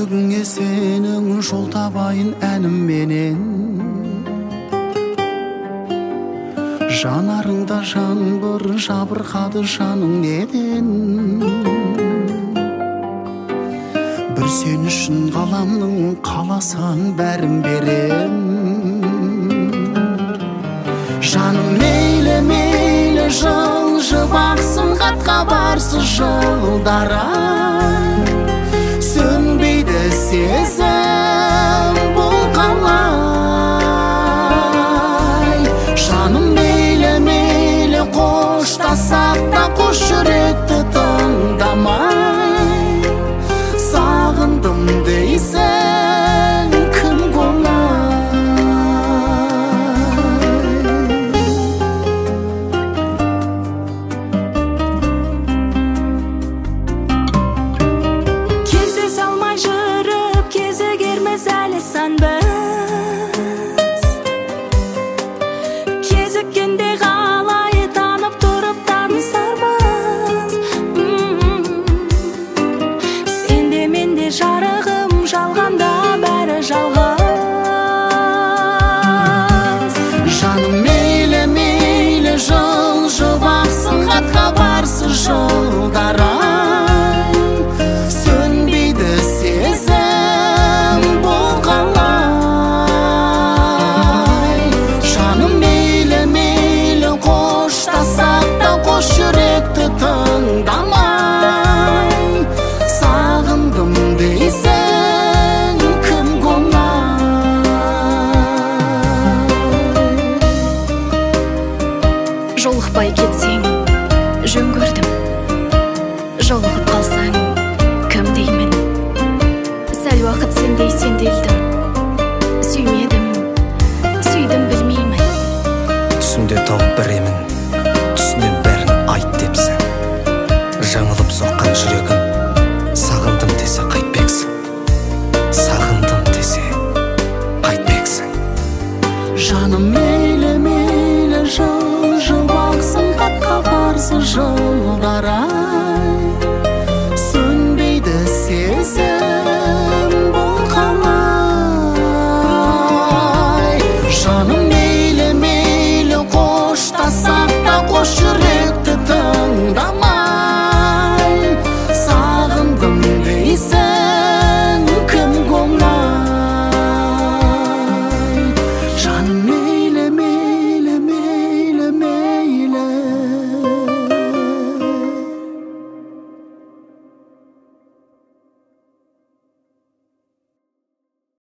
жүрегіңе сенің жол табайын әнімменен. Жанарыңда жаңбыр жабырқады жаның неден? Бір сен үшін ғаламның қаласаң бәрін берем. Жаным мейлі мейлі жылжып ақсын қатқа барсыз жылдара, сөнбейді сезім бұл қалай. Жаным мейлі мейлі қоштасақ та қос жүректі тыңдамай, сағындым дейсің кім болмай. Кездесе алмай жүріп кезігерміз әлі сәнбіз. Кезіккенде қалай танып тұрып танысармыз. Сенде менде жарығым, жалғанда бәрі жалғыз. Жаным мейлі мейлі жылжып ақсын қатқа барсыз жылдара, сөнбейді сезім бұл қалай. Жаным мейлі мейлі қоштасақ та қос жүректі тыңдамай, сағындым дейсің кім болмай. Жолықпай кетсең жөн көрдім, жолығып қалсаң кім деймін. Сәл уақыт сендей сенделдім, сүймедім, сүйдім білмеймін. Түсімде тауып біремін, түсінен бәрін айт депсің. Жаңылып соққан жүрегім